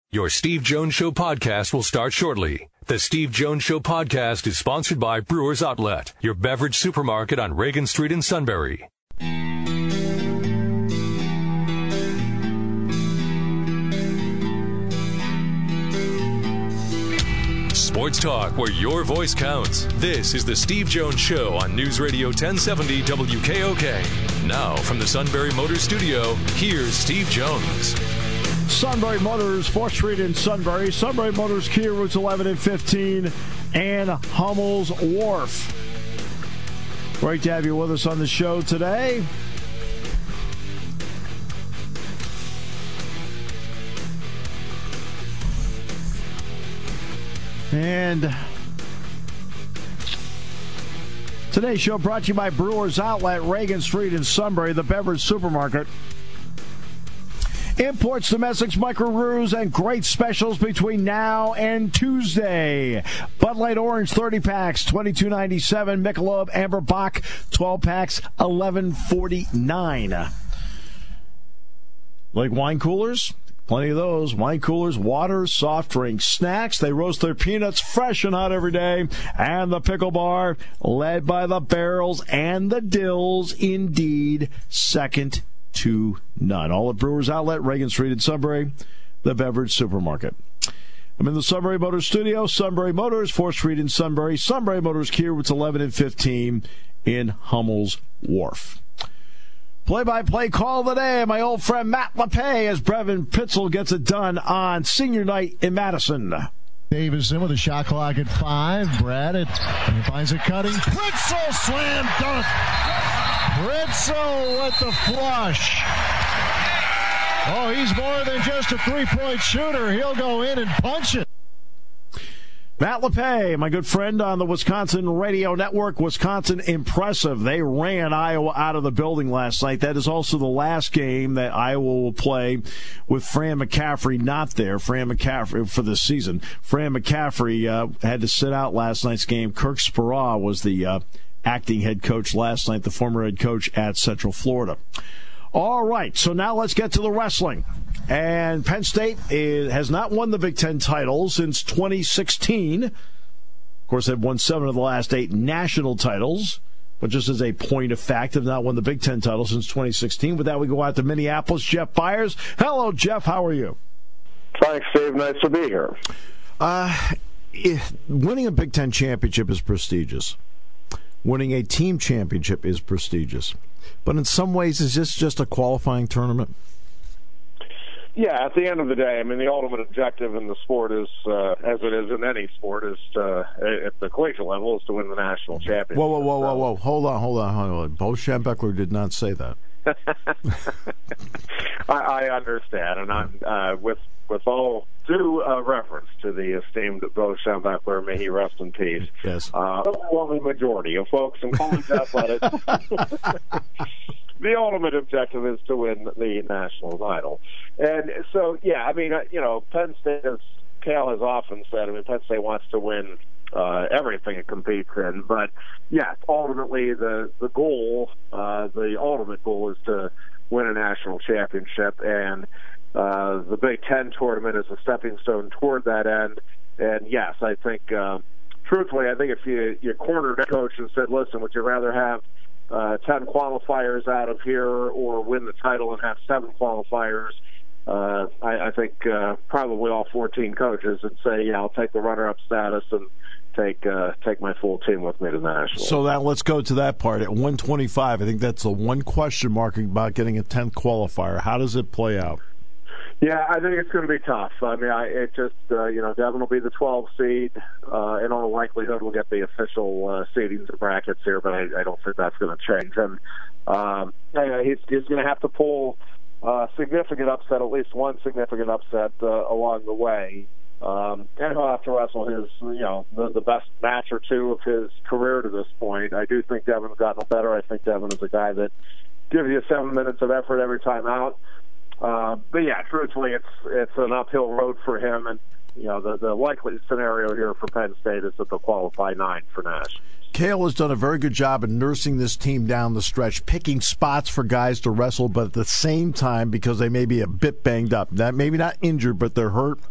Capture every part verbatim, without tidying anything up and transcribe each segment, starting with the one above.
Your Steve Jones Show podcast will start shortly. The Steve Jones Show podcast is sponsored by Brewers Outlet, your beverage supermarket on Reagan Street in Sunbury. Sports talk where your voice counts. This is the Steve Jones Show on News Radio ten seventy W K O K. Now from the Sunbury Motors Studio, here's Steve Jones. Sunbury Motors, fourth Street in Sunbury. Sunbury Motors, Kia routes eleven and fifteen, and Hummel's Wharf. Great to have you with us on the show today. And today's show brought to you by Brewers Outlet, Reagan Street in Sunbury, the beverage supermarket. Imports, domestics, microbrews, and great specials between now and Tuesday. Bud Light Orange thirty packs, twenty-two ninety-seven. Michelob Amber Bock twelve packs, eleven forty-nine. Like wine coolers? Plenty of those. Wine coolers, water, soft drinks, snacks. They roast their peanuts fresh and hot every day. And the pickle bar, led by the barrels and the dills, indeed, second to none. All at Brewers Outlet, Reagan Street in Sunbury, the beverage supermarket. I'm in the Sunbury Motors studio. Sunbury Motors, fourth Street in Sunbury. Sunbury Motors, Kia routes eleven and fifteen in Hummel's Wharf. Play-by-play call of the day, my old friend Matt LePay, as Brevin Pitzel gets it done on senior night in Madison. Davison with a shot clock at five. Brad it and he finds it cutting. Pitzel slam dunk. Pitzel with the flush. Oh, he's more than just a three-point shooter. He'll go in and punch it. Matt LePay, my good friend on the Wisconsin Radio Network. Wisconsin impressive. They ran Iowa out of the building last night. That is also the last game that Iowa will play with Fran McCaffrey not there. Fran McCaffrey for the season. Fran McCaffrey uh, had to sit out last night's game. Kirk Speraw was the uh, acting head coach last night, the former head coach at Central Florida. All right, so now let's get to the wrestling. And Penn State is, has not won the Big Ten title since twenty sixteen. Of course, they've won seven of the last eight national titles. But just as a point of fact, have not won the Big Ten title since twenty sixteen. With that, we go out to Minneapolis. Jeff Byers. Hello, Jeff. How are you? Thanks, Steve. Nice to be here. Uh, winning a Big Ten championship is prestigious. Winning a team championship is prestigious. But in some ways, is this just a qualifying tournament? Yeah, at the end of the day, I mean, the ultimate objective in the sport is, uh, as it is in any sport, is to, at the collegiate level, is to win the national championship. Whoa, whoa, whoa, whoa, whoa. Hold on, hold on, hold on. Bo Schembechler did not say that. I, I understand, and I'm uh, with with all due uh, reference to the esteemed Bo Schembechler, may he rest in peace. Yes. Uh, the overwhelming majority of folks in college athletics. The ultimate objective is to win the national title. And so, yeah, I mean, you know, Penn State, as Cal has often said, I mean, Penn State wants to win uh, everything it competes in. But, yeah, ultimately the, the goal, uh, the ultimate goal is to win a national championship. And uh, the Big Ten tournament is a stepping stone toward that end. And, yes, I think, uh, truthfully, I think if you, you cornered a coach and said, listen, would you rather have Uh, ten qualifiers out of here or win the title and have seven qualifiers, uh, I, I think uh, probably all fourteen coaches would say, yeah, I'll take the runner-up status and take uh, take my full team with me to the national. So now let's go to that part. At one twenty-five, I think that's the one question mark about getting a tenth qualifier. How does it play out? Yeah, I think it's going to be tough. I mean, I, it just, uh, you know, Devin will be the twelve seed. Uh, in all likelihood, we'll get the official uh, seedings and brackets here, but I, I don't think that's going to change. And um, yeah, he's, he's going to have to pull a significant upset, at least one significant upset uh, along the way. Um, and he'll have to wrestle his, you know, the, the best match or two of his career to this point. I do think Devin's gotten better. I think Devin is a guy that gives you seven minutes of effort every time out. Uh, but yeah, truthfully, it's it's an uphill road for him, and you know the the likely scenario here for Penn State is that they'll qualify nine for Nash. Cale has done a very good job in nursing this team down the stretch, picking spots for guys to wrestle, but at the same time, because they may be a bit banged up, that maybe not injured, but they're hurt,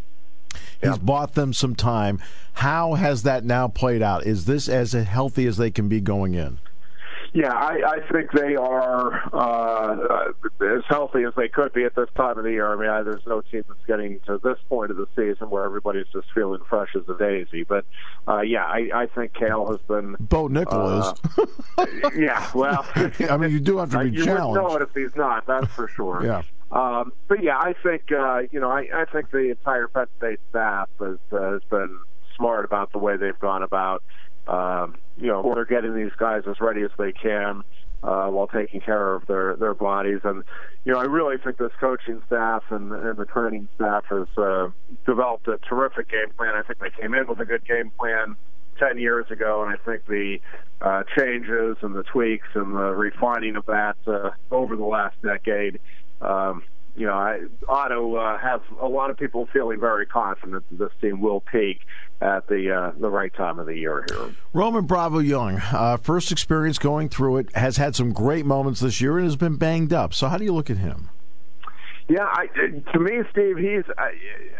He's Yep. bought them some time. How has that now played out? Is this as healthy as they can be going in? Yeah, I, I think they are uh, as healthy as they could be at this time of the year. I mean, I, there's no team that's getting to this point of the season where everybody's just feeling fresh as a daisy. But, uh, yeah, I, I think Cale has been... Bo Nickel uh, is. Yeah, well... I mean, you do have to be you challenged. You wouldn't know it if he's not, that's for sure. Yeah. Um, but, yeah, I think, uh, you know, I, I think the entire Penn State staff has, uh, has been smart about the way they've gone about Um, you know, they're getting these guys as ready as they can uh, while taking care of their, their bodies. And, you know, I really think this coaching staff and, and the training staff has uh, developed a terrific game plan. I think they came in with a good game plan ten years ago, and I think the uh, changes and the tweaks and the refining of that uh, over the last decade, um, you know, I ought to uh, have a lot of people feeling very confident that this team will peak at the uh, the right time of the year here. Roman Bravo Young, uh, first experience going through it, has had some great moments this year and has been banged up. So how do you look at him? Yeah, I, to me, Steve, he's I,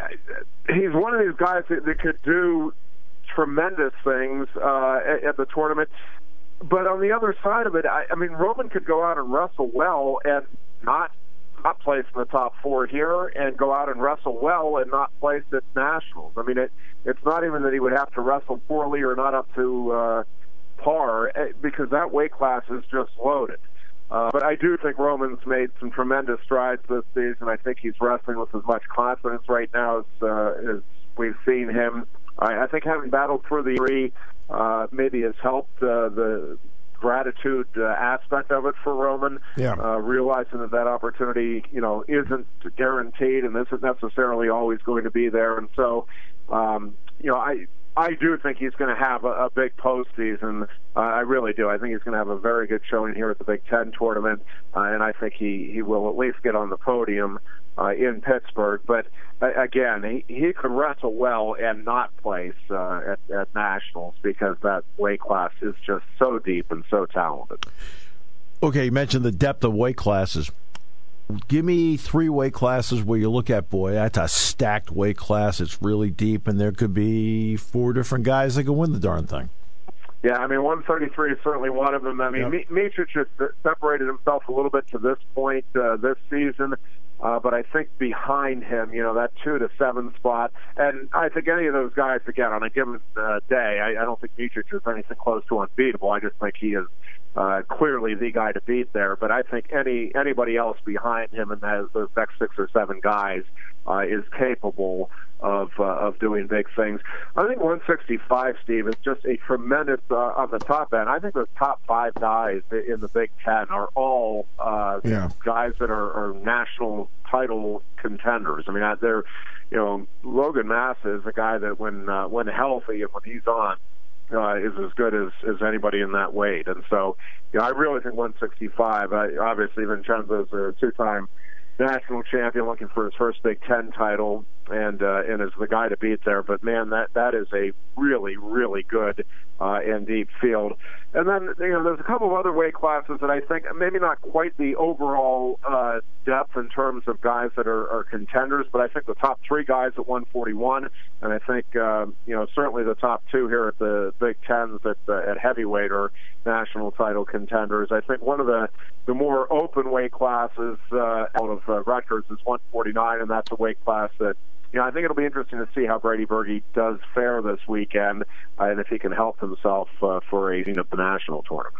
I, he's one of these guys that, that could do tremendous things uh, at, at the tournament. But on the other side of it, I, I mean, Roman could go out and wrestle well and not not place in the top four here, and go out and wrestle well and not place at nationals. I mean, it, it's not even that he would have to wrestle poorly or not up to uh, par, because that weight class is just loaded. Uh, but I do think Roman's made some tremendous strides this season. I think he's wrestling with as much confidence right now as, uh, as we've seen him. I, I think having battled through the injury uh, maybe has helped uh, the gratitude uh, aspect of it for Roman, yeah. uh, realizing that that opportunity, you know, isn't guaranteed and isn't necessarily always going to be there. And so, um, you know, I I do think he's going to have a, a big postseason. Uh, I really do. I think he's going to have a very good showing here at the Big Ten tournament, uh, and I think he, he will at least get on the podium uh, in Pittsburgh. But uh, again, he, he could wrestle well and not place uh, at, at nationals, because that weight class is just so deep and so talented. Okay, you mentioned the depth of weight classes. Give me three weight classes where you look at, boy, that's a stacked weight class. It's really deep, and there could be four different guys that can win the darn thing. Yeah, I mean, one thirty-three is certainly one of them. I mean, yep. Miocic has separated himself a little bit to this point uh, this season, uh, but I think behind him, you know, that two to seven spot, and I think any of those guys, again, on a given uh, day, I, I don't think Miocic is anything close to unbeatable. I just think he is Uh, clearly the guy to beat there, but I think any anybody else behind him and those, those next six or seven guys uh, is capable of uh, of doing big things. I think one sixty-five, Steve, is just a tremendous uh, on the top end. I think those top five guys in the Big Ten are all uh, yeah. guys that are, are national title contenders. I mean, they're, you know, Logan Massa is a guy that when uh, when healthy and when he's on, Uh, is as good as, as anybody in that weight. And so, you know, I really think one sixty-five, uh, obviously Vincenzo's a two-time national champion looking for his first Big Ten title, and uh, and is the guy to beat there. But, man, that, that is a really, really good uh, and deep field. And then, you know, there's a couple of other weight classes that I think maybe not quite the overall uh, depth in terms of guys that are, are contenders, but I think the top three guys at one forty-one, and I think, uh, you know, certainly the top two here at the Big Tens at, uh, at heavyweight are national title contenders. I think one of the, the more open weight classes uh, out of uh, Rutgers is one forty-nine, and that's a weight class that, you know, I think it'll be interesting to see how Brady Berge does fare this weekend, uh, and if he can help himself uh, for a of the national tournament.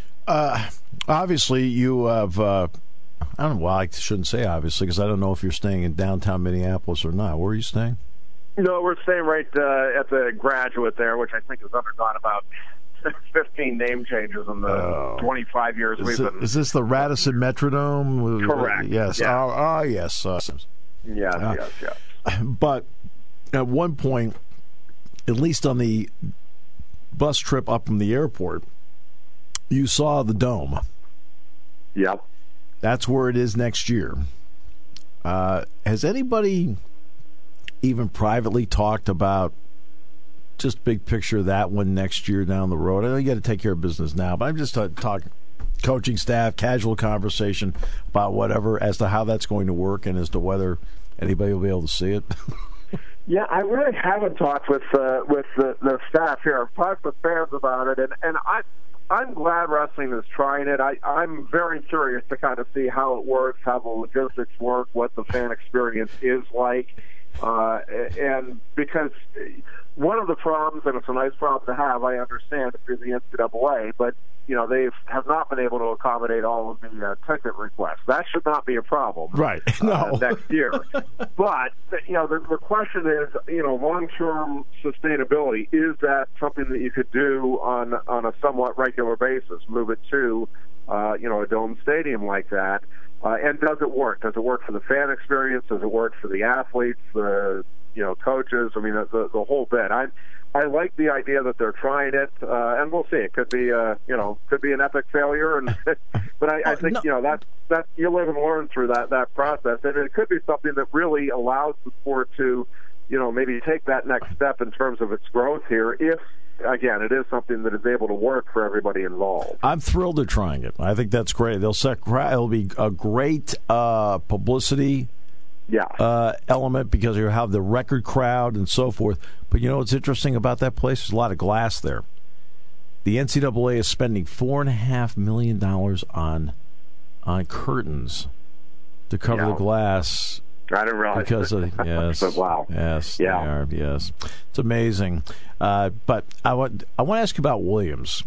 Uh, obviously, you have. Uh, I don't know. Well, I shouldn't say obviously, because I don't know if you're staying in downtown Minneapolis or not. Where are you staying? No, we're staying right uh, at the Graduate there, which I think has undergone about fifteen name changes in the oh. twenty-five years is we've it, been. Is this the Radisson Metrodome? Correct. Yes. Yeah. Oh, oh, yes. Uh, yes, uh, yes, yes. But at one point, at least on the bus trip up from the airport, you saw the dome. Yep. That's where it is next year. Uh, has anybody even privately talked about just big picture of that one next year down the road? I know you got to take care of business now, but I'm just uh, talking coaching staff, casual conversation about whatever as to how that's going to work and as to whether anybody will be able to see it. Yeah, I really haven't talked with uh, with the, the staff here. I've talked with fans about it, and, and I, I'm glad wrestling is trying it. I, I'm very curious to kind of see how it works, how the logistics work, what the fan experience is like. Uh, and because one of the problems, and it's a nice problem to have, I understand if you're the N C double A, but you know they have not been able to accommodate all of the uh, ticket requests. That should not be a problem, right? No, uh, next year. But you know the, the question is, you know, long-term sustainability. Is that something that you could do on on a somewhat regular basis? Move it to uh, you know a dome stadium like that. Uh, and does it work? Does it work for the fan experience? Does it work for the athletes, the you know coaches? I mean, the, the, the whole bit. I I like the idea that they're trying it, uh, and we'll see. It could be uh, you know could be an epic failure, and but I, I think no. you know that that you live and learn through that that process, and it could be something that really allows the sport to you know maybe take that next step in terms of its growth here. If Again, it is something that is able to work for everybody involved. I'm thrilled they're trying it. I think that's great. They'll set, it'll be a great uh, publicity yeah. uh, element because you have the record crowd and so forth. But you know what's interesting about that place? There's a lot of glass there. The N C double A is spending four and a half million dollars on on curtains to cover yeah. the glass. I didn't realize because of yes, but wow, yes, yeah, they are, yes, it's amazing. Uh, but I want I want to ask you about Williams.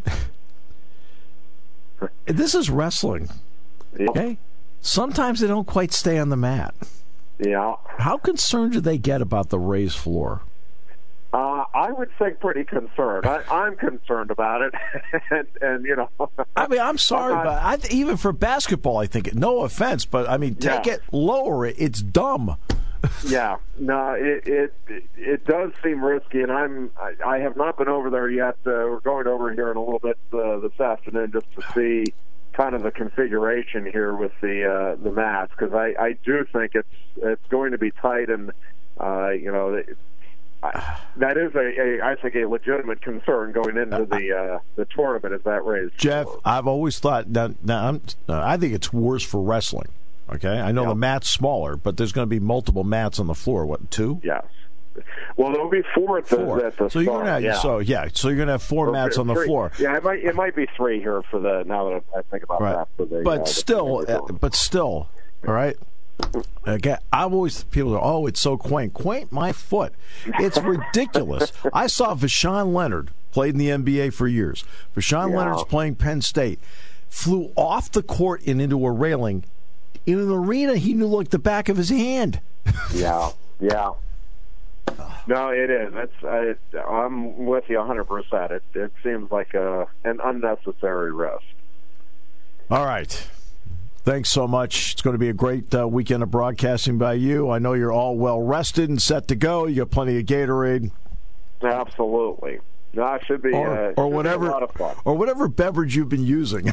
This is wrestling, okay? Sometimes they don't quite stay on the mat. Yeah. How concerned do they get about the raised floor? Uh, I would say pretty concerned. I, I'm concerned about it, and, and you know. I mean, I'm sorry, I'm not, but I, even for basketball, I think. No offense, but I mean, take yeah. it, lower it. It's dumb. Yeah, no, it, it it does seem risky, and I'm I, I have not been over there yet. Uh, we're going over here in a little bit uh, this afternoon just to see kind of the configuration here with the uh, the mats, because I, I do think it's it's going to be tight, and uh, you know. It, I, that is a, a, I think, a legitimate concern going into the uh, the tournament. Is that raised? Jeff, floor. I've always thought now. now I'm, uh, I think it's worse for wrestling. Okay, I know yep. the mat's smaller, but there's going to be multiple mats on the floor. What, two? Yes. Well, there'll be four at the, four. At the so you're gonna yeah. so yeah, so you're gonna have four well, mats on the three. floor. Yeah, it might it might be three here for the now that I think about right. that. For the, but uh, still, the uh, but still, all right. Again, I've always people go, oh, it's so quaint. Quaint my foot. It's ridiculous. I saw Vashawn Leonard played in the N B A for years. Vashawn yeah. Leonard's playing Penn State. Flew off the court and into a railing. In an arena, he knew like the back of his hand. Yeah, yeah. No, it is. It's, I, I'm with you one hundred percent. It, it seems like a, an unnecessary risk. All right. Thanks so much. It's going to be a great uh, weekend of broadcasting by you. I know you're all well rested and set to go. You got plenty of Gatorade. Absolutely. No, it should be, or, uh, or should whatever, be a lot of fun. Or whatever beverage you've been using.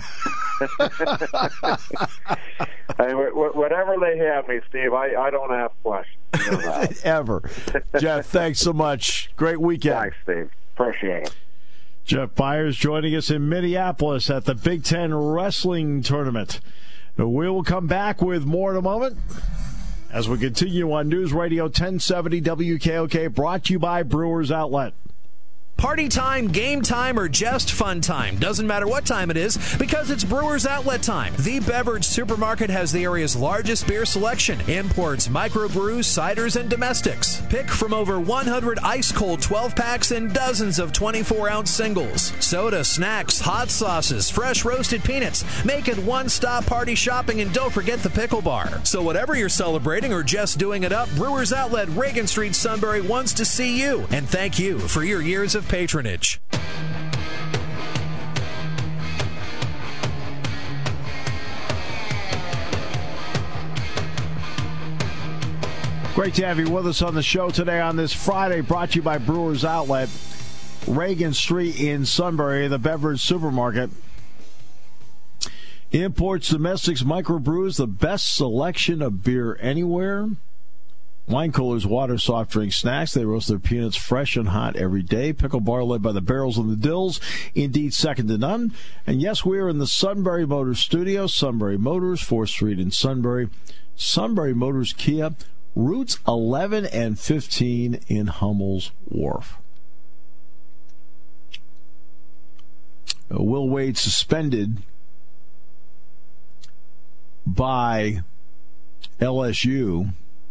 Hey, whatever they have me, Steve, I, I don't have questions. You know Ever. Jeff, thanks so much. Great weekend. Thanks, Steve. Appreciate it. Jeff Byers joining us in Minneapolis at the Big Ten Wrestling Tournament. We will come back with more in a moment as we continue on News Radio ten seventy W K O K, brought to you by Brewers Outlet. Party time, game time, or just fun time. Doesn't matter what time it is, because it's Brewers Outlet time. The Beverage Supermarket has the area's largest beer selection. Imports, microbrews, ciders, and domestics. Pick from over one hundred ice-cold twelve-packs and dozens of twenty-four ounce singles. Soda, snacks, hot sauces, fresh roasted peanuts. Make it one-stop party shopping, and don't forget the pickle bar. So whatever you're celebrating or just doing it up, Brewers Outlet, Reagan Street, Sunbury wants to see you. And thank you for your years of patronage. Great to have you with us on the show today on this Friday, brought to you by Brewers Outlet, Reagan Street in Sunbury, the beverage supermarket. Imports, domestics, microbrews, the best selection of beer anywhere. Wine coolers, water, soft drink, snacks. They roast their peanuts fresh and hot every day. Pickle bar led by the Barrels and the Dills. Indeed, second to none. And yes, we are in the Sunbury Motors studio. Sunbury Motors, fourth Street in Sunbury. Sunbury Motors Kia, Routes eleven and fifteen in Hummel's Wharf. Uh, Will Wade suspended by L S U.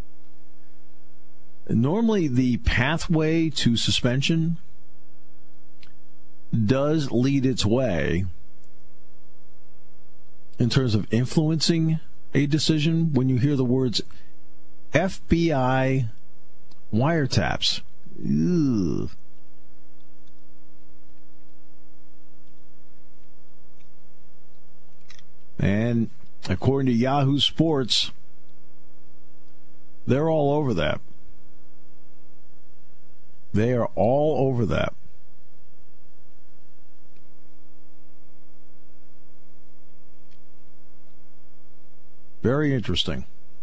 Normally, the pathway to suspension does lead its way in terms of influencing a decision when you hear the words F B I wiretaps. Ugh. And according to Yahoo Sports, they're all over that. They are all over that. Very interesting.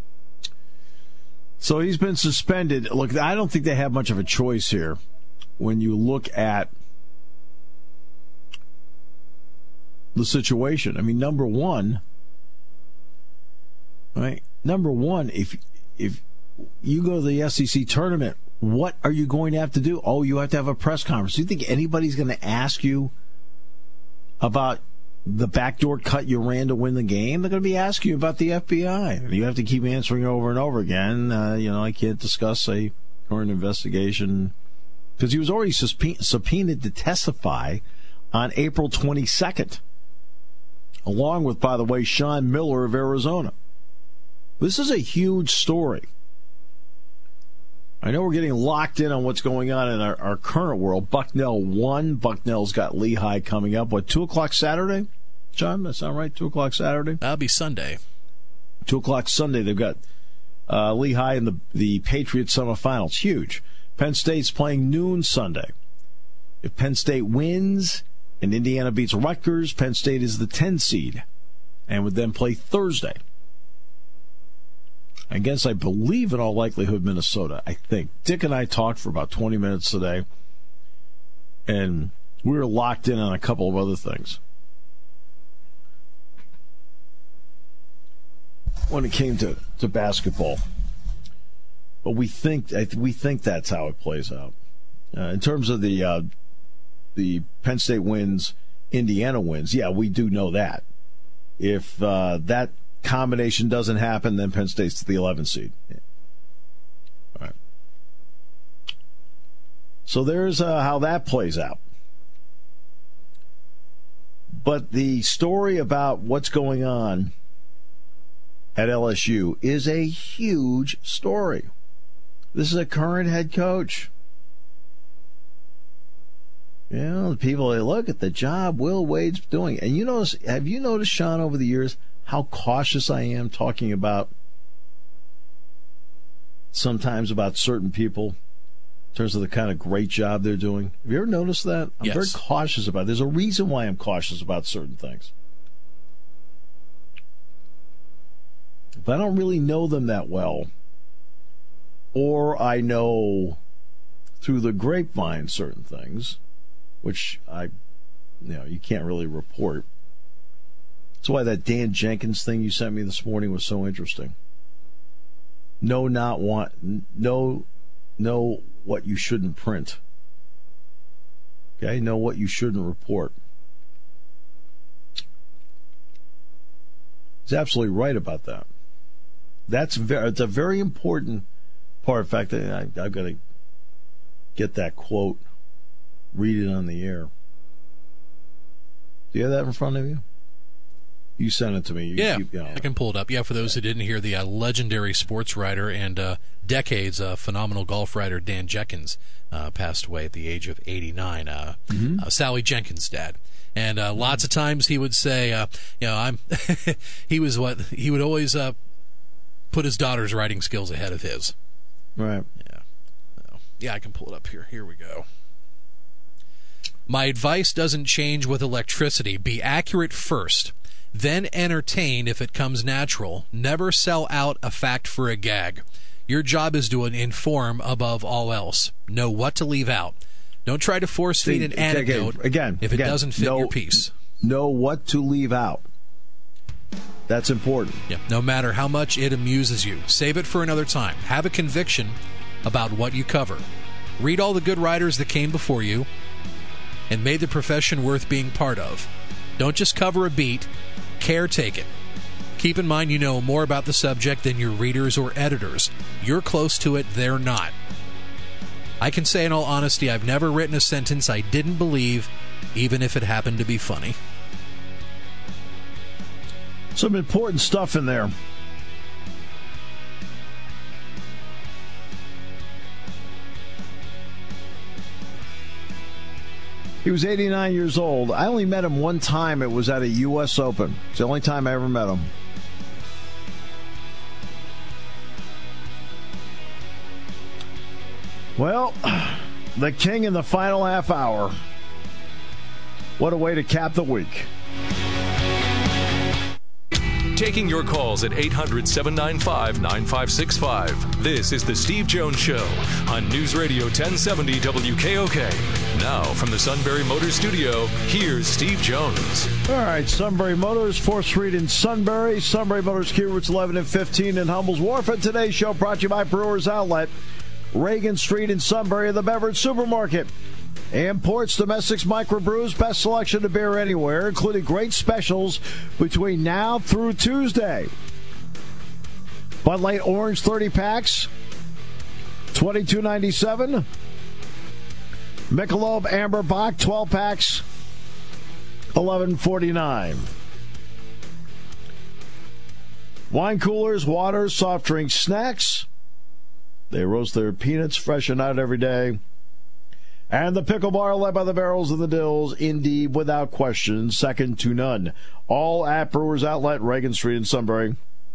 So he's been suspended. Look, I don't think they have much of a choice here when you look at the situation. I mean, number one, right? Number one, if if you go to the S E C tournament, what are you going to have to do? Oh, you have to have a press conference. Do you think anybody's going to ask you about the backdoor cut you ran to win the game? They're going to be asking you about the F B I. You have to keep answering over and over again. Uh, you know, I can't discuss a current investigation because he was already subpoenaed to testify on April twenty-second, along with, by the way, Sean Miller of Arizona. This is a huge story. I know we're getting locked in on what's going on in our, our current world. Bucknell won. Bucknell's got Lehigh coming up. What, two o'clock Saturday? John, that sound right? two o'clock Saturday? That'll be Sunday. two o'clock Sunday. They've got uh, Lehigh in the, the Patriots semifinals. Huge. Penn State's playing noon Sunday. If Penn State wins and Indiana beats Rutgers, Penn State is the ten seed and would then play Thursday against, I believe, in all likelihood, Minnesota, I think. Dick and I talked for about twenty minutes today, and we were locked in on a couple of other things when it came to, to basketball. But we think we think that's how it plays out. Uh, in terms of the uh, the Penn State wins, Indiana wins, yeah, we do know that. If uh, that combination doesn't happen, then Penn State's the eleventh seed. Yeah. All right. So there's uh, how that plays out. But the story about what's going on at L S U is a huge story. This is a current head coach. You know, the people, they look at the job Will Wade's doing. And you notice, have you noticed, Sean, over the years, how cautious I am talking about sometimes about certain people in terms of the kind of great job they're doing? Have you ever noticed that? I'm yes. very cautious about it. There's a reason why I'm cautious about certain things. If I don't really know them that well, or I know through the grapevine certain things, which I, you know, you can't really report. That's why that Dan Jenkins thing you sent me this morning was so interesting. Know not want, know, know what you shouldn't print. Okay, know what you shouldn't report. He's absolutely right about that. That's very, it's a very important part. In fact, I, I've got to get that quote, read it on the air. Do you have that in front of you? You sent it to me. You, yeah, you, you know. I can pull it up. Yeah, for those who didn't hear, the uh, legendary sports writer and uh, decades uh, phenomenal golf writer Dan Jenkins uh, passed away at the age of eighty-nine. Uh, mm-hmm. uh, Sally Jenkins' dad. And uh, lots of times he would say, uh, you know, I'm. he was what he would always uh, put his daughter's writing skills ahead of his. Right. Yeah. So, yeah, I can pull it up here. Here we go. My advice doesn't change with electricity. Be accurate first, then entertain if it comes natural. Never sell out a fact for a gag. Your job is to inform above all else. Know what to leave out. Don't try to force feed an anecdote again, again if it again, doesn't fit know, your piece. Know what to leave out. That's important. Yeah. No matter how much it amuses you, save it for another time. Have a conviction about what you cover. Read all the good writers that came before you and made the profession worth being part of. Don't just cover a beat. Caretake it. Keep in mind you know more about the subject than your readers or editors. You're close to it, they're not. I can say in all honesty, I've never written a sentence I didn't believe, even if it happened to be funny. Some important stuff in there. He was eighty-nine years old. I only met him one time. It was at a U S Open. It's the only time I ever met him. Well, the King in the final half hour. What a way to cap the week. Taking your calls at eight hundred, seven nine five, nine five six five. This is the Steve Jones Show on News Radio ten seventy W K O K. Now from the Sunbury Motors Studio, here's Steve Jones. All right, Sunbury Motors, fourth Street in Sunbury. Sunbury Motors, Key Routes eleven and fifteen in Hummel's Wharf. And today's show brought to you by Brewers Outlet, Reagan Street in Sunbury, the Beverage Supermarket. Imports, domestics, microbrews, best selection of beer anywhere, including great specials between now through Tuesday. Bud Light Orange thirty packs, twenty-two ninety-seven. Michelob Amber Bock twelve packs, eleven forty-nine. Wine coolers, waters, soft drinks, snacks. They roast their peanuts fresh and out every day. And the pickle bar led by the Barrels and the Dills, indeed, without question, second to none. All at Brewers Outlet, Reagan Street in Sunbury.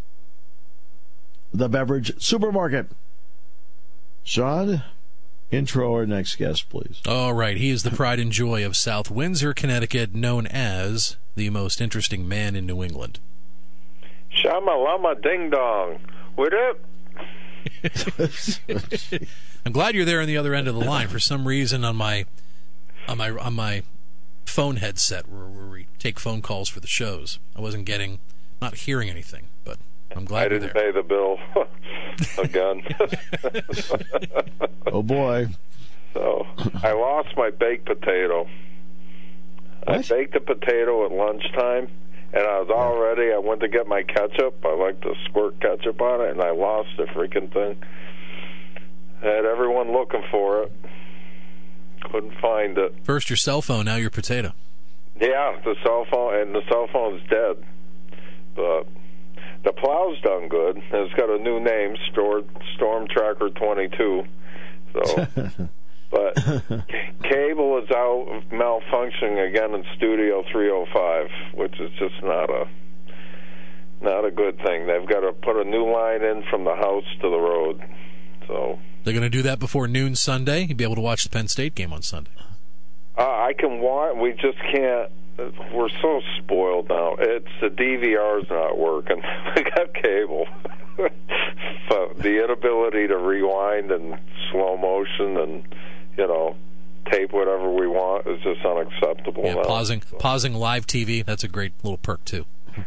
The Beverage Supermarket. Sean, intro our next guest, please. All right. He is the pride and joy of South Windsor, Connecticut, known as the most interesting man in New England. Shama Lama Ding Dong. What up? I'm glad you're there on the other end of the line. For some reason, on my on my on my phone headset, where, where we take phone calls for the shows, I wasn't getting, not hearing anything. But I'm glad I you're didn't there. pay the bill again. Oh boy! So I lost my baked potato. What? I baked a potato at lunchtime, and I was all ready. I went to get my ketchup. I like to squirt ketchup on it, and I lost the freaking thing. Had everyone looking for it. Couldn't find it. First your cell phone, now your potato. Yeah, the cell phone, and the cell phone's dead. But the plow's done good. And it's got a new name, Storm, Storm Tracker twenty-two. So, but cable is out malfunctioning again in Studio three oh five, which is just not a not a good thing. They've got to put a new line in from the house to the road. So. They're going to do that before noon Sunday. You'll be able to watch the Penn State game on Sunday. Uh, I can watch. We just can't. We're so spoiled now. It's the D V R's not working. We got cable. So the inability to rewind and slow motion and, you know, tape whatever we want is just unacceptable. Yeah, now. pausing So. pausing live T V. That's a great little perk too.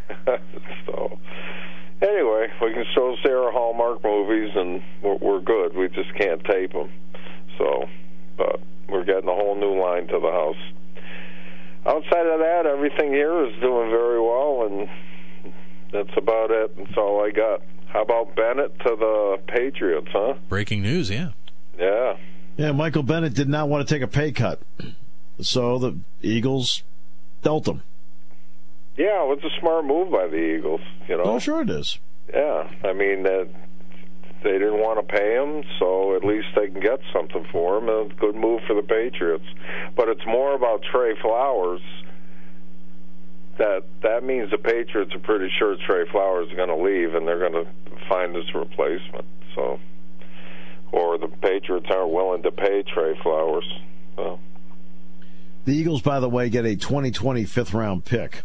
So. Anyway, we can still see our Hallmark movies, and we're, we're good. We just can't tape them. So, but we're getting a whole new line to the house. Outside of that, everything here is doing very well, and that's about it. That's all I got. How about Bennett to the Patriots, huh? Breaking news, yeah. Yeah. Yeah, Michael Bennett did not want to take a pay cut, so the Eagles dealt him. Yeah, it was a smart move by the Eagles, you know. Oh, sure it is. Yeah, I mean, uh, they didn't want to pay him, so at least they can get something for him. A good move for the Patriots. But it's more about Trey Flowers. That that means the Patriots are pretty sure Trey Flowers is going to leave, and they're going to find his replacement. So, or the Patriots aren't willing to pay Trey Flowers. So. The Eagles, by the way, get a twenty twenty fifth-round pick.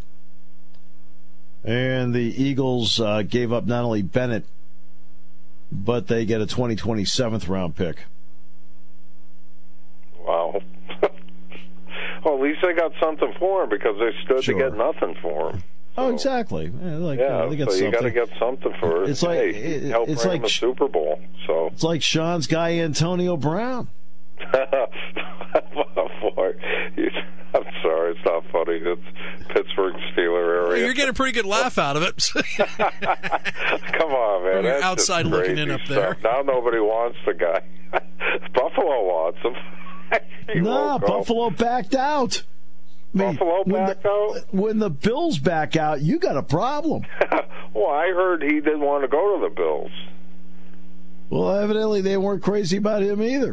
And the Eagles uh, gave up not only Bennett, but they get a twenty twenty seventh-round pick. Wow. Well, at least they got something for him because they stood Sure. to get nothing for him. Oh, exactly. Yeah, like, yeah uh, they get so you got to get something for it. It's like hey, it, help it's bring like him a Super Bowl. So it's like Sean's guy Antonio Brown. Boy, I'm sorry, it's not funny. It's Pittsburgh Steeler area. You're getting a pretty good laugh out of it. Come on, man. From your That's outside just looking crazy in up stuff. there. Now nobody wants the guy. Buffalo wants him. He Nah, won't go. Buffalo backed out. I mean, Buffalo when backed the, out? When the Bills back out, you got a problem. Well, I heard he didn't want to go to the Bills. Well, evidently they weren't crazy about him either.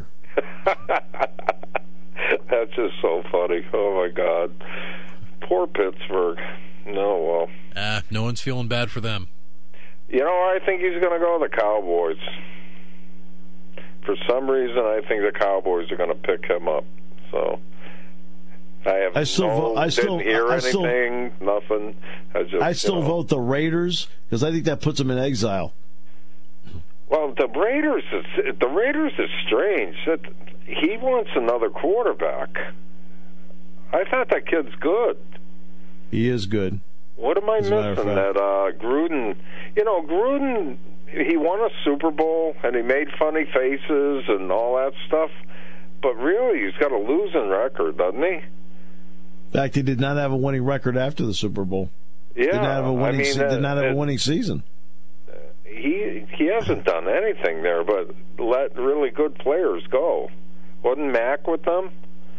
That's just so funny. Oh, my God. Poor Pittsburgh. No, well. Uh, no one's feeling bad for them. You know, I think he's going to go to the Cowboys. For some reason, I think the Cowboys are going to pick him up. So I have I still no, vote, I still, didn't hear I anything, still, nothing. I just, I still you know. vote the Raiders because I think that puts them in exile. Well, the Raiders is the Raiders is strange. That he wants another quarterback. I thought that kid's good. He is good. What am I As a matter of missing? fact. That uh, Gruden, you know, Gruden, he won a Super Bowl and he made funny faces and all that stuff. But really, he's got a losing record, doesn't he? In fact, he did not have a winning record after the Super Bowl. Yeah, Did not have a winning. I mean, se- did not have uh, a winning season. He he hasn't done anything there, but let really good players go. Wasn't Mack with them?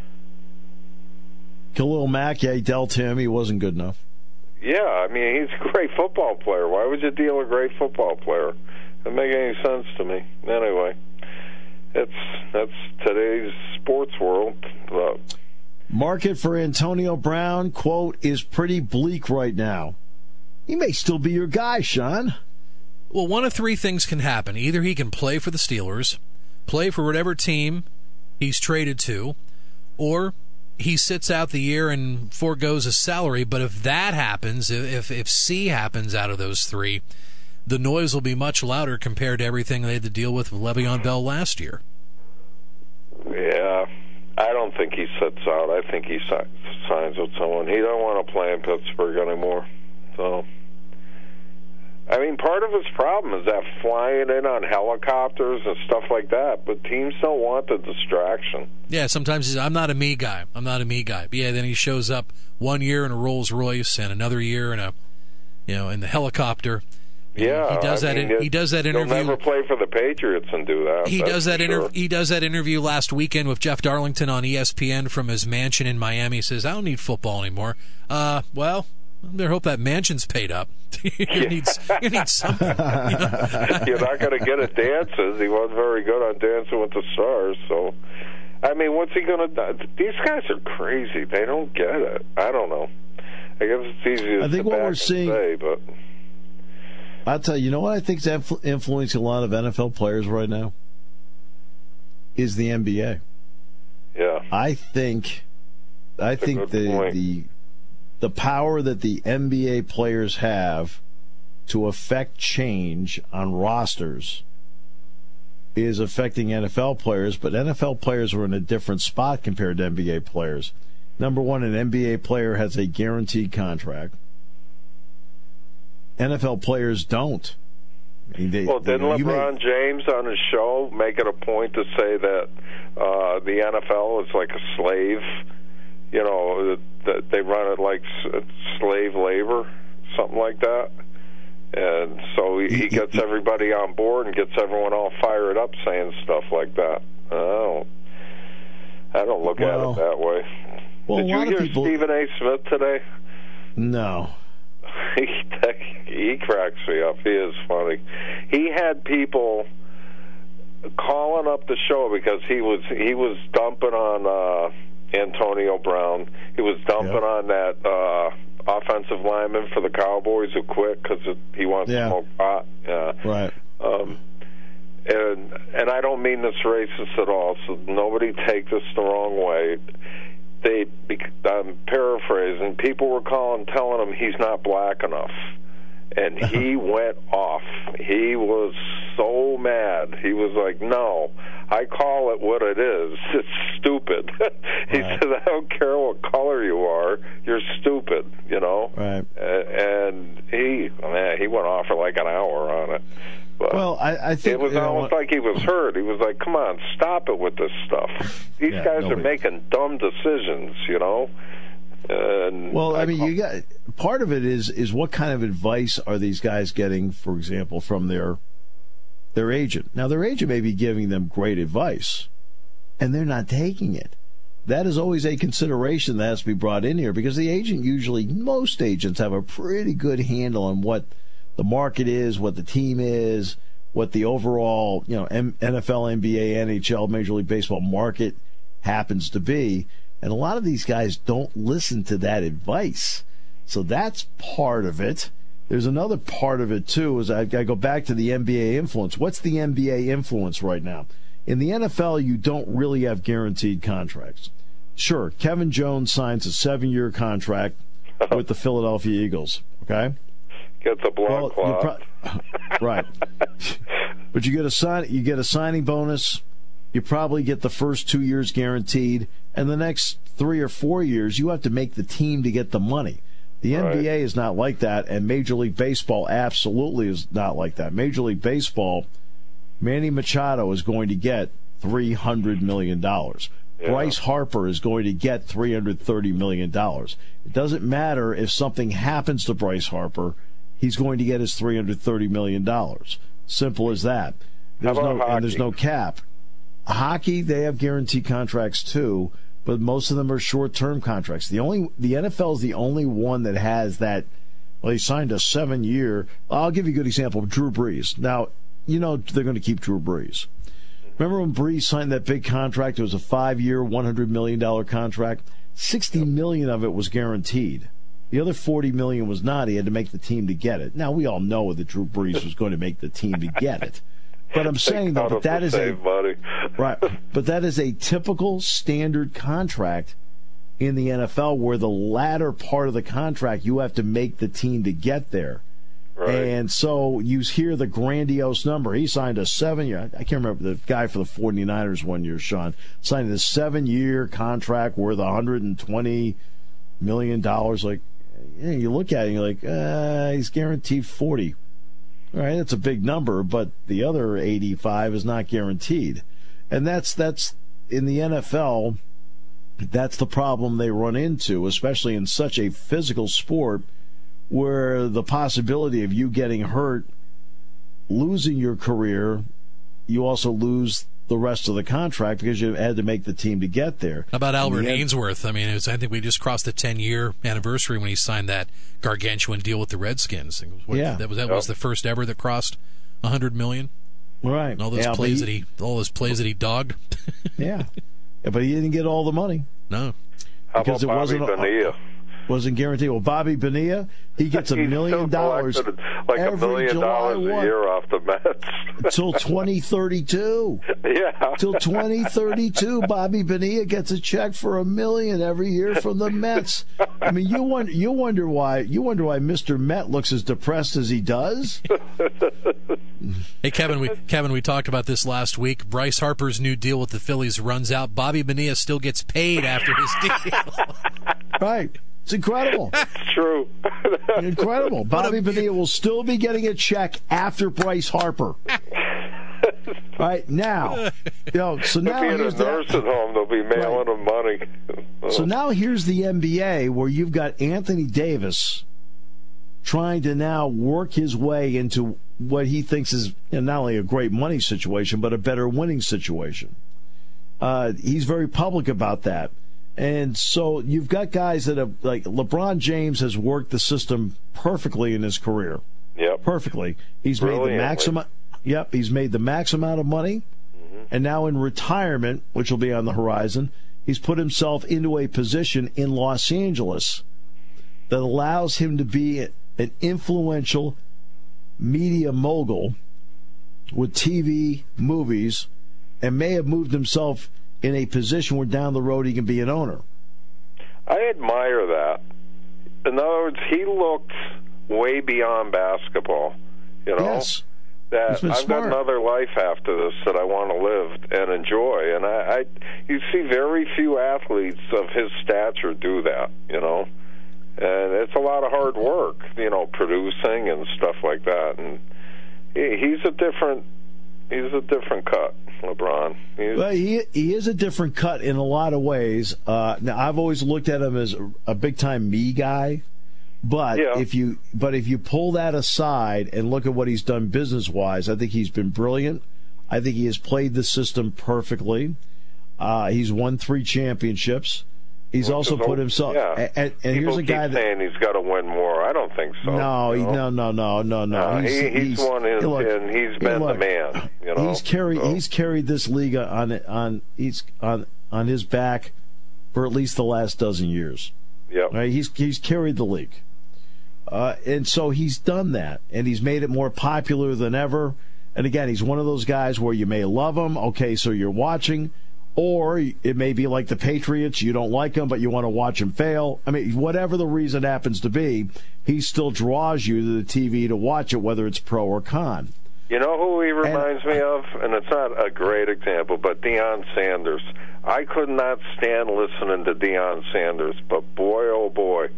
Khalil Mack, yeah, he dealt him. He wasn't good enough. Yeah, I mean, he's a great football player. Why would you deal a great football player? Doesn't make any sense to me. Anyway, it's that's today's sports world. But Market for Antonio Brown, quote, is pretty bleak right now. He may still be your guy, Sean. Well, one of three things can happen. Either he can play for the Steelers, play for whatever team he's traded to, or he sits out the year and foregoes his salary. But if that happens, if if C happens out of those three, the noise will be much louder compared to everything they had to deal with with Le'Veon Bell last year. yeah, I don't think he sits out. I think he si- signs with someone. He don't want to play in Pittsburgh anymore. So, I mean, part of his problem is that flying in on helicopters and stuff like that, but teams don't want the distraction. Yeah, sometimes he's, I'm not a me guy. I'm not a me guy. But yeah, then he shows up one year in a Rolls Royce and another year in a, you know, in the helicopter. Yeah, he does I that. mean, In, he does that interview. He'll never play for the Patriots and do that. He that's does that for interview. sure. He does that interview last weekend with Jeff Darlington on E S P N from his mansion in Miami. He says, "I don't need football anymore." Uh, well, I better hope that mansion's paid up. you need you need something. You know? You're not going to get at dances. He wasn't very good on Dancing with the Stars. So, I mean, what's he going to do? These guys are crazy. They don't get it. I don't know. I guess it's easy to I think sit what back we're and seeing- say, but I'll tell you, you know what I think is influ- influencing a lot of N F L players right now? Is the N B A. yeah. I think I That's a think good the point. the the power that the N B A players have to affect change on rosters is affecting N F L players, but N F L players are in a different spot compared to N B A players. Number one, an N B A player has a guaranteed contract. N F L players don't. I mean, they, Well, didn't you may- LeBron James on his show make it a point to say that uh, the N F L is like a slave? You know, that they run it like s- slave labor, something like that. And so he, he gets everybody on board and gets everyone all fired up saying stuff like that. I don't, I don't look Well, at it that way. well, Did a you lot of hear people- Stephen A. Smith today? No. he, he cracks me up. He is funny. He had people calling up the show because he was he was dumping on uh, Antonio Brown. He was dumping Yep. on that uh, offensive lineman for the Cowboys who quit because he wants Yeah. to smoke pot. Yeah. Right. Um, and and I don't mean this racist at all, so nobody take this the wrong way. They, I'm paraphrasing, people were calling, telling him he's not black enough. And he went off. He was so mad. He was like, "No, I call it what it is. It's stupid." He right. said, "I don't care what color you are. You're stupid." You know. Right. And he, man, he went off for like an hour on it. But well, I, I think it was you know, almost like he was hurt. He was like, "Come on, stop it with this stuff. These yeah, guys nobody. are making dumb decisions." You know. And well, I, I mean, call- you got part of it is is what kind of advice are these guys getting, for example, from their their agent? Now, their agent may be giving them great advice, and they're not taking it. That is always a consideration that has to be brought in here because the agent usually, most agents have a pretty good handle on what the market is, what the team is, what the overall, you know, N F L, N B A, N H L, Major League Baseball market happens to be. And a lot of these guys don't listen to that advice. So that's part of it. There's another part of it, too, is I, I go back to the N B A influence. What's the N B A influence right now? In the N F L, you don't really have guaranteed contracts. Sure, Kevin Jones signs a seven-year contract with the Philadelphia Eagles, okay? Get the block well, clock. Pro- right. But you get a sign, you get a signing bonus. You probably get the first two years guaranteed, and the next three or four years you have to make the team to get the money. The right. N B A is not like that, and Major League Baseball absolutely is not like that. Major League Baseball, Manny Machado is going to get three hundred million dollars. Yeah. Bryce Harper is going to get three hundred thirty million dollars. It doesn't matter if something happens to Bryce Harper, he's going to get his three hundred thirty million dollars. Simple as that. There's How about no hockey? And there's no cap. Hockey, they have guaranteed contracts too, but most of them are short-term contracts. The only the N F L is the only one that has that. Well, he signed a seven-year. I'll give you a good example. Drew Brees. Now, you know they're going to keep Drew Brees. Remember when Brees signed that big contract? It was a five-year, one hundred million dollars contract. sixty million dollars of it was guaranteed. The other forty million dollars was not. He had to make the team to get it. Now, we all know that Drew Brees was going to make the team to get it. But I'm saying, though, that that is a money. right. But that is a typical standard contract in the N F L where the latter part of the contract, you have to make the team to get there. Right. And so you hear the grandiose number. He signed a seven-year, I can't remember, the guy for the forty-niners one year, Sean, signed a seven-year contract worth one hundred twenty million dollars. Like, you know, you look at it and you're like, uh, he's guaranteed forty. All right, that's a big number, but the other eighty-five is not guaranteed. And that's that's in the N F L, that's the problem they run into, especially in such a physical sport where the possibility of you getting hurt, losing your career, you also lose the rest of the contract because you had to make the team to get there. How about Albert end, Ainsworth? I mean, it was, I think we just crossed the ten-year anniversary when he signed that gargantuan deal with the Redskins. What, yeah, that was that was the first ever that crossed a hundred million. Right, And all those yeah, plays he, that he, all those plays that he dogged. yeah. yeah, but he didn't get all the money. No, How because about it Bobby wasn't Bonilla? Wasn't guaranteed. Well, Bobby Bonilla, he gets a million dollars like every a million July dollars a one, year off the Mets until twenty thirty-two. Yeah, Till twenty thirty-two, Bobby Bonilla gets a check for a million every year from the Mets. I mean, you wonder, you wonder why, you wonder why Mister Met looks as depressed as he does. Hey, Kevin, we Kevin, we talked about this last week. Bryce Harper's new deal with the Phillies runs out. Bobby Bonilla still gets paid after his deal. Right. It's incredible. It's true. Incredible. Bobby Bonilla will still be getting a check after Bryce Harper. Right now, you know, so now They'll be in a here's the, nursing home. They'll be mailing Right. them money. So now here's the N B A where you've got Anthony Davis trying to now work his way into what he thinks is, you know, not only a great money situation, but a better winning situation. Uh, he's very public about that. And so you've got guys that have, like LeBron James has worked the system perfectly in his career. Yep. Perfectly. He's made the maximum. Yep, he's made the max amount of money. Mm-hmm. And now in retirement, which will be on the horizon, he's put himself into a position in Los Angeles that allows him to be an influential media mogul with T V, movies, and may have moved himself in a position where down the road he can be an owner. I admire that. In other words, he looked way beyond basketball. You know, yes. that He's been I've smart. got another life after this that I want to live and enjoy. And I, I, you see very few athletes of his stature do that, you know. And it's a lot of hard work, you know, producing and stuff like that. And he, he's a different, he's a different cut, LeBron. He's, well, he he is a different cut in a lot of ways. Uh, now, I've always looked at him as a, a big time me guy. But yeah. if you but if you pull that aside and look at what he's done business wise, I think he's been brilliant. I think he has played the system perfectly. Uh, he's won three championships. He's also put himself. Yeah. And, and here's a guy keep that saying he's got to win more. I don't think so. No, you he, know? no, no, no, no, no. Uh, he's, he, he's, he's won his, look, and he's been look, the man. You know, he's carried. so. He's carried this league on on he's on on his back for at least the last dozen years. Yep. Right? He's he's carried the league. Uh, and so he's done that, and he's made it more popular than ever. And again, he's one of those guys where you may love him, okay, so you're watching, or it may be like the Patriots, you don't like him, but you want to watch him fail. I mean, whatever the reason happens to be, he still draws you to the T V to watch it, whether it's pro or con. You know who he reminds and, me of? And it's not a great example, but Deion Sanders. I could not stand listening to Deion Sanders, but boy, oh boy.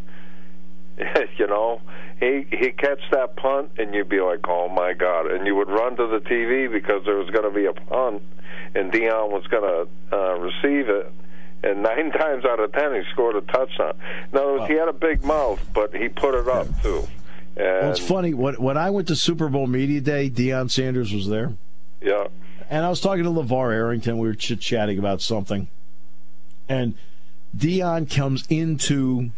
You know, he he catch that punt, and you'd be like, "Oh my God!" And you would run to the T V because there was going to be a punt, and Deion was going to uh, receive it. And nine times out of ten, he scored a touchdown. In other words, he had a big mouth, but he put it up too. And, well, it's funny when when I went to Super Bowl Media Day, Deion Sanders was there. Yeah, and I was talking to LeVar Arrington. We were chit chatting about something, and Deion comes into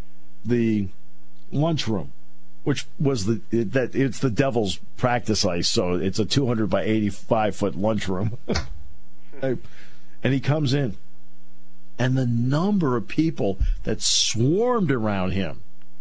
the lunchroom, which was the it, that it's the Devil's practice ice, so it's a two hundred by eighty-five foot lunchroom. And he comes in, and the number of people that swarmed around him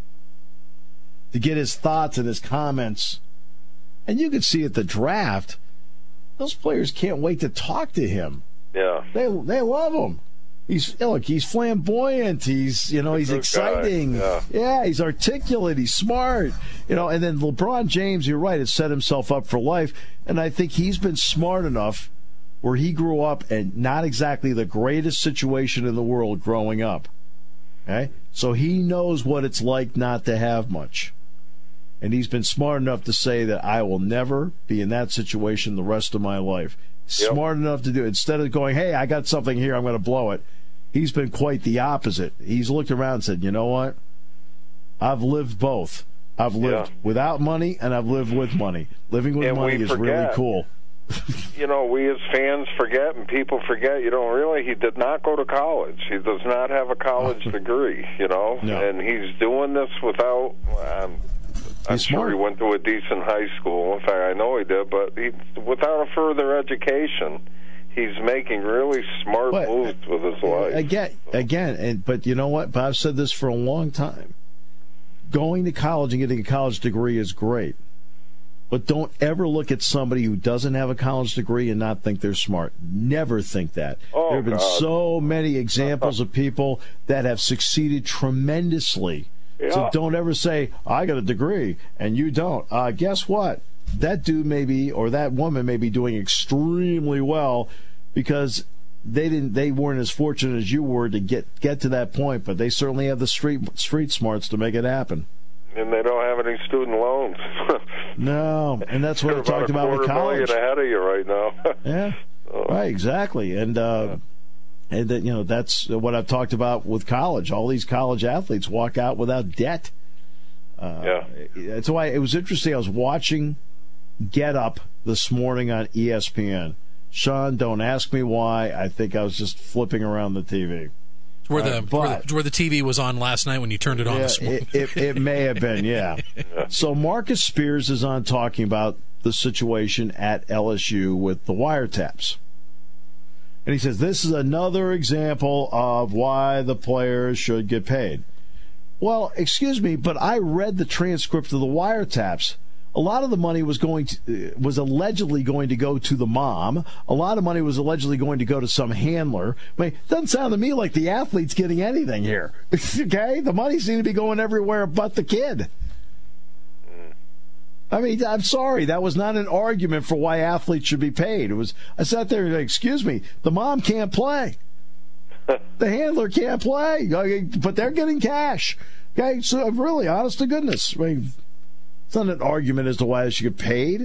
to get his thoughts and his comments, and you could see at the draft, those players can't wait to talk to him. Yeah, they they love him. He's look. He's flamboyant. He's you know. He's exciting. Yeah. yeah. He's articulate. He's smart. You know. And then LeBron James, you're right, has set himself up for life. And I think he's been smart enough where he grew up and not exactly the greatest situation in the world growing up. Okay, so he knows what it's like not to have much, and he's been smart enough to say that I will never be in that situation the rest of my life. Yep. Smart enough to do it. Instead of going, hey, I got something here, I'm going to blow it. He's been quite the opposite. He's looked around and said, you know what? I've lived both. I've lived yeah. without money, and I've lived with money. Living with and money is forget, really cool. You know, we as fans forget, and people forget, you know, really, he did not go to college. He does not have a college degree, you know, no. and he's doing this without... Um, I'm He's sure smart. he went to a decent high school. In fact, I know he did, but he, without a further education, he's making really smart but, moves with his life. Again, again, and but you know what? But I've said this for a long time. Going to college and getting a college degree is great, but don't ever look at somebody who doesn't have a college degree and not think they're smart. Never think that. Oh, there have been God. so many examples of people that have succeeded tremendously. Yeah. So don't ever say, I got a degree and you don't. Uh, guess what? That dude may be, or that woman may be doing extremely well because they didn't, they weren't as fortunate as you were to get, get to that point, but they certainly have the street street smarts to make it happen. And they don't have any student loans. No, and that's what I They're talked about with about a quarter college. million ahead of you right now. Yeah, Oh. right, exactly. And, uh, and that, you know, that's what I've talked about with college. All these college athletes walk out without debt. Uh, yeah. That's why it was interesting. I was watching Get Up this morning on E S P N. Sean, don't ask me why. I think I was just flipping around the T V. Where the, uh, but, where the where the T V was on last night when you turned it on yeah, this morning. It, it, it may have been, yeah. So Marcus Spears is on talking about the situation at L S U with the wiretaps. And he says, this is another example of why the players should get paid. Well, excuse me, but I read the transcript of the wiretaps. A lot of the money was going to, was allegedly going to go to the mom. A lot of money was allegedly going to go to some handler. I mean, it doesn't sound to me like the athlete's getting anything here. Okay? The money seems to be going everywhere but the kid. I mean, I'm sorry. That was not an argument for why athletes should be paid. It was. I sat there and like, excuse me, the mom can't play. The handler can't play. Okay, but they're getting cash. Okay, so really, honest to goodness. I mean, it's not an argument as to why they should get paid.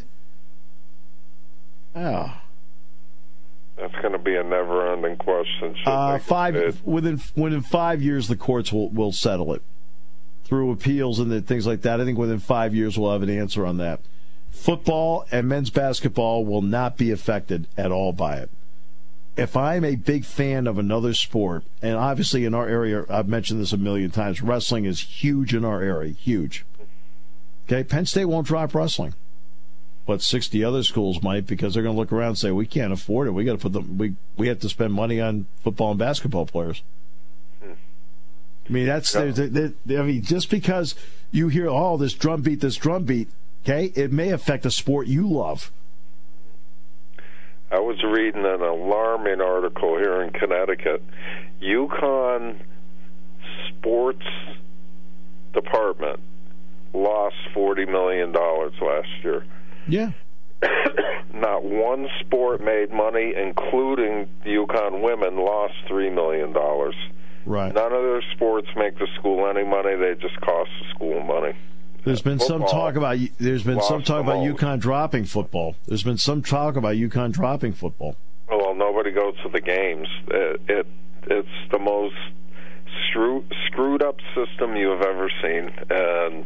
Oh. That's going to be a never-ending question. Uh, five within within five years, the courts will, will settle it through appeals and the things like that. I think within five years we'll have an answer on that. Football and men's basketball will not be affected at all by it. If I'm a big fan of another sport, and obviously in our area, I've mentioned this a million times, wrestling is huge in our area, huge. Okay, Penn State won't drop wrestling. But sixty other schools might, because they're going to look around and say, we can't afford it. We got to put them. We we have to spend money on football and basketball players. Hmm. I mean, that's. Yeah. They're, they're, they're, I mean, just because you hear, oh, this drum beat, this drum beat, okay, it may affect a sport you love. I was reading an alarming article here in Connecticut. UConn sports department lost forty million dollars last year. Yeah. Not one sport made money, including the UConn women, lost three million dollars. Right. None of their sports make the school any money. They just cost the school money. There's been football, some talk about there's been some talk about most. UConn dropping football. There's been some talk about UConn dropping football. Well, nobody goes to the games. It, it it's the most screw, screwed up system you have ever seen, and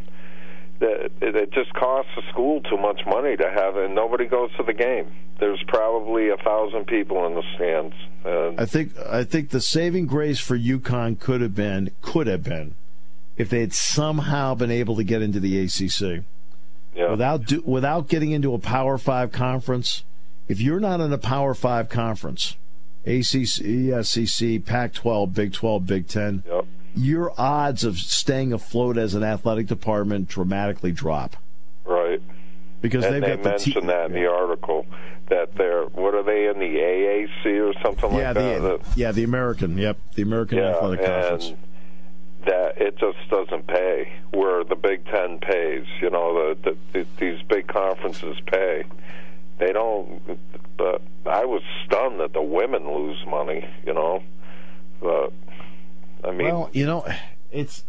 It, it just costs the school too much money to have it, and nobody goes to the game. There's probably a thousand people in the stands. And I think I think the saving grace for UConn could have been could have been if they had somehow been able to get into the A C C. Yeah. Without do, without getting into a Power Five conference. If you're not in a Power Five conference, A C C, S E C, Pac twelve, Big twelve, Big ten. Yep. Your odds of staying afloat as an athletic department dramatically drop. Right. Because and they've they got the mentioned te- that in the article that they're what are they in the A A C or something yeah, like the, that? Yeah, the American. Yep, the American yeah, Athletic Conference. And that it just doesn't pay where the Big Ten pays. You know, the, the, the these big conferences pay. They don't. But I was stunned that the women lose money. You know, but. I mean, well, you know, it's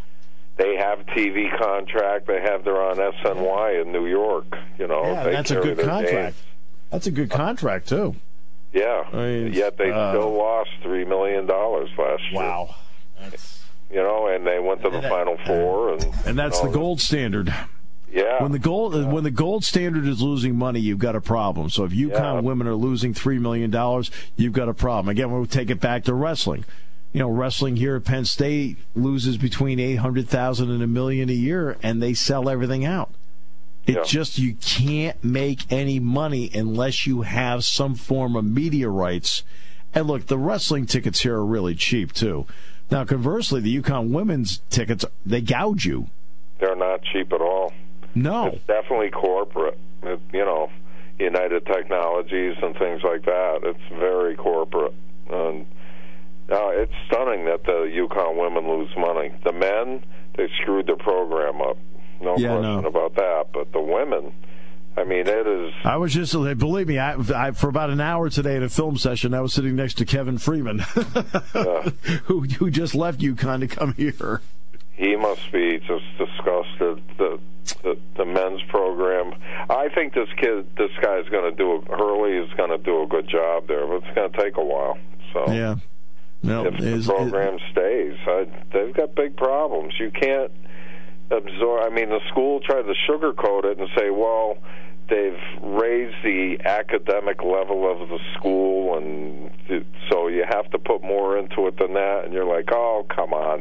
they have T V contract. They have they're on S N Y in New York. You know, yeah, they that's a good contract. Games. That's a good contract too. Yeah, I mean, yet they uh, still lost three million dollars last year. Wow, that's, you know, and they went to the that, Final Four, and and that's you know, the gold standard. Yeah, when the gold yeah. when the gold standard is losing money, you've got a problem. So if UConn yeah. women are losing three million dollars, you've got a problem. Again, we'll take it back to wrestling. You know, wrestling here at Penn State loses between eight hundred thousand and a million a year, and they sell everything out. It yeah. just, you can't make any money unless you have some form of media rights. And look, the wrestling tickets here are really cheap, too. Now, conversely, the UConn women's tickets, they gouge you. They're not cheap at all. No. It's definitely corporate. It, you know, United Technologies and things like that. It's very corporate. And Uh, it's stunning that the UConn women lose money. The men, they screwed their program up. No yeah, question no. about that. But the women, I mean, it is... I was just, believe me, I, I, for about an hour today in a film session, I was sitting next to Kevin Freeman, yeah. who, who just left UConn to come here. He must be just disgusted. The, the, the men's program. I think this kid, this guy's going to do, Hurley is going to do a good job there, but it's going to take a while. So Yeah. No, if is, the program is, stays, I, they've got big problems. You can't absorb. I mean, the school tried to sugarcoat it and say, "Well, they've raised the academic level of the school, and so you have to put more into it than that." And you're like, "Oh, come on!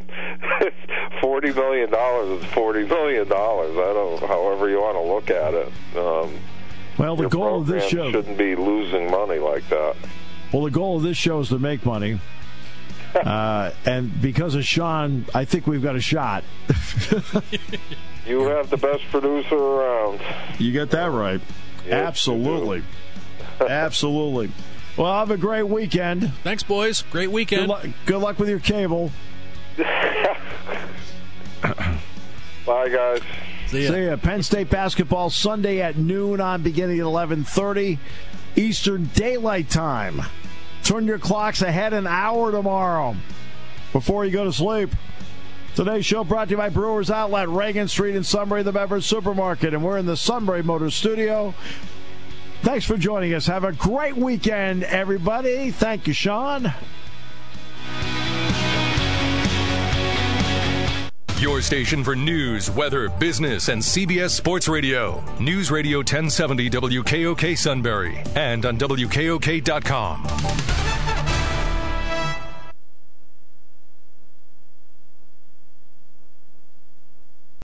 Forty million dollars is forty million dollars. I don't. However you want to look at it. Um, well, the goal of this show shouldn't be losing money like that." Well, the goal of this show is to make money. Uh, and because of Sean, I think we've got a shot. You have the best producer around. You get that right. Yes, Absolutely. Absolutely. Well, have a great weekend. Thanks, boys. Great weekend. Good, lu- good luck with your cable. Bye, guys. See ya. See ya. Penn State basketball Sunday at noon on, beginning at eleven thirty Eastern Daylight Time. Turn your clocks ahead an hour tomorrow before you go to sleep. Today's show brought to you by Brewers Outlet, Reagan Street in Sunbury, the Beverage Supermarket. And we're in the Sunbury Motors Studio. Thanks for joining us. Have a great weekend, everybody. Thank you, Sean. Your station for news, weather, business, and C B S Sports Radio. News Radio ten seventy W K O K Sunbury and on W K O K dot com.